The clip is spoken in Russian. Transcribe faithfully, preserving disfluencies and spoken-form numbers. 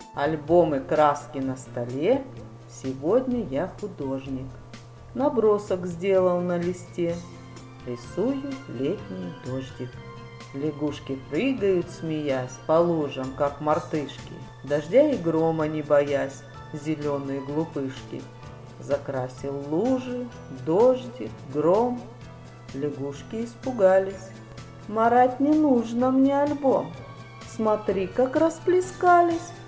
Альбомы, краски на столе, сегодня я художник. Набросок сделал на листе, рисую летний дождик. Лягушки прыгают, смеясь, по лужам, как мартышки, дождя и грома не боясь, зеленые глупышки. Закрасил лужи, дождик, гром. Лягушки испугались. Марать не нужно мне альбом. Смотри, как расплескались